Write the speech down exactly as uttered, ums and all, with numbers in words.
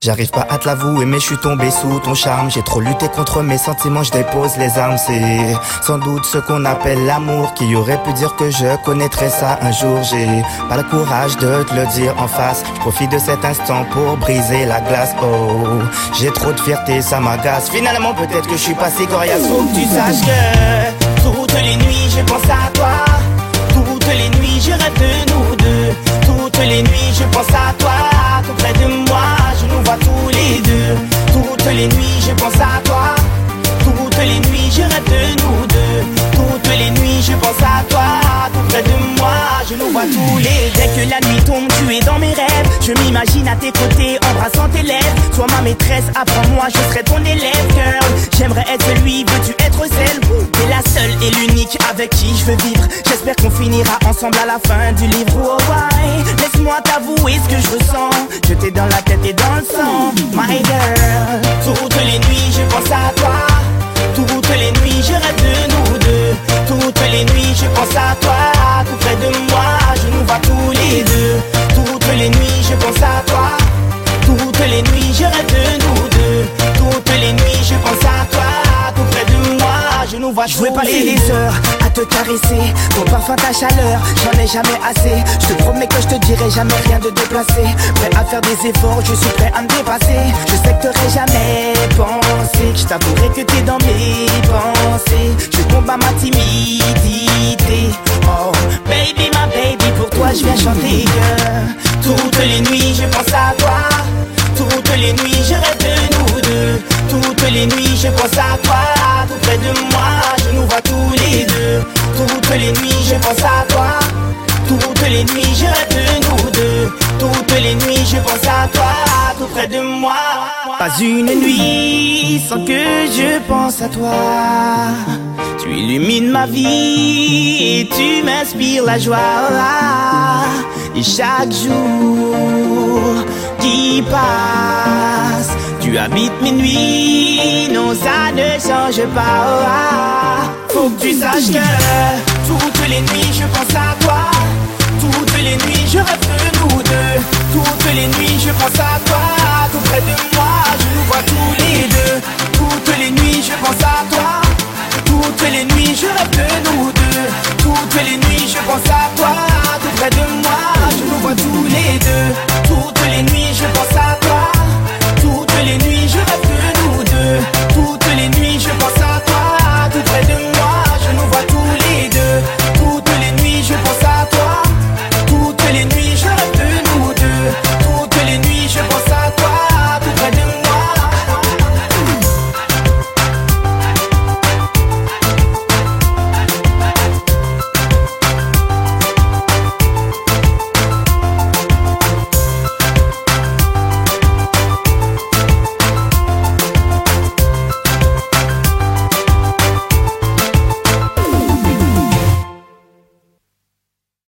J'arrive pas à te l'avouer mais je suis tombé sous ton charme. J'ai trop lutté contre mes sentiments, je dépose les armes. C'est sans doute ce qu'on appelle l'amour. Qui aurait pu dire que je connaîtrais ça un jour. J'ai pas le courage de te le dire en face. Je profite de cet instant pour briser la glace. Oh, j'ai trop de fierté, ça m'agace. Finalement peut-être que je suis pas si coriace. Faut que tu saches que toutes les nuits je pense à toi. Toutes les nuits je rêve de nous deux. Toutes les nuits je pense à toi. Tout près de moi je nous vois tous les deux. Toutes les nuits je pense à toi. Toutes les nuits je rêve de nous deux. Toutes les nuits je pense à toi. Tout près de moi je nous vois tous les deux. Dès que la nuit tombe tu es dans mes rêves. Je m'imagine à tes côtés embrassant tes lèvres. Sois ma maîtresse, apprends-moi, je serai ton élève, girl. J'aimerais être celui, veux-tu être celle? T'es la seule et l'unique avec qui je veux vivre. J'espère qu'on finira ensemble à la fin du livre. Oh ouais, laisse-moi t'avouer ce que je ressens. Je t'ai dans la tête et dans le sang, my girl. Toutes les nuits je pense à toi. Toutes les nuits je rêve de nous deux. Toutes les nuits je pense à toi. Tout près de moi je nous vois tous les deux. Toutes les nuits je pense à toi. Toutes les nuits je rêve de nous deux. Toutes les nuits je pense à toi. Tout près de moi je nous vois. Je veux passer des heures à te caresser. Ton parfum, ta chaleur, j'en ai jamais assez. Je te promets que je te dirai jamais rien de déplacé. Prêt à faire des efforts, je suis prêt à me dépasser. Je sais que t'aurais jamais pensé que je t'avouerai que t'es dans mes pensées. Je combats ma timidité. Oh baby, ma baby, pour toi je viens chanter, girl. Toutes les nuits je pense à toi. Toutes les nuits je rêve de nous deux. Toutes les nuits je pense à toi. Tout près de moi je nous vois tous les deux. Toutes les nuits je pense à toi. Toutes les nuits je rêve de nous deux. Toutes les nuits je pense à toi. Tout près de moi. Pas une nuit sans que je pense à toi. Tu illumines ma vie et tu m'inspires la joie. Et chaque jour qui passe, tu habites mes nuits. Non, ça ne change pas. Faut que tu saches que toutes les nuits je pense à toi. Toutes les nuits je rêve de nous deux. Toutes les nuits je pense à toi.